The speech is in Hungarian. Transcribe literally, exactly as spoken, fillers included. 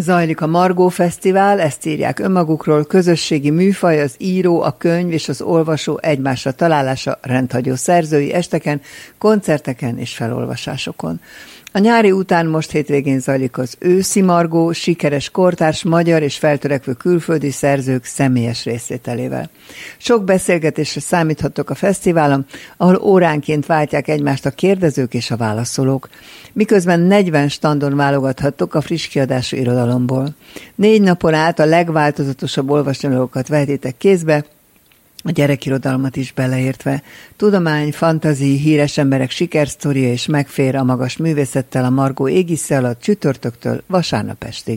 Zajlik a Margó Fesztivál, ezt írják önmagukról, közösségi műfaj, az író, a könyv és az olvasó egymásra találása rendhagyó szerzői esteken, koncerteken és felolvasásokon. A nyári után most hétvégén zajlik az őszi Margó, sikeres kortárs, magyar és feltörekvő külföldi szerzők személyes részvételével. Sok beszélgetésre számíthatok a fesztiválon, ahol óránként váltják egymást a kérdezők és a válaszolók. Miközben negyven standon válogathattok a friss kiadású irodalomból. Négy napon át a legváltozatosabb olvasnivalókat vehetitek kézbe, a gyerekirodalmat is beleértve. Tudomány, fantazi, híres emberek sikersztoria és megfér a magas művészettel a Margó égisze alatt csütörtöktől vasárnap estig.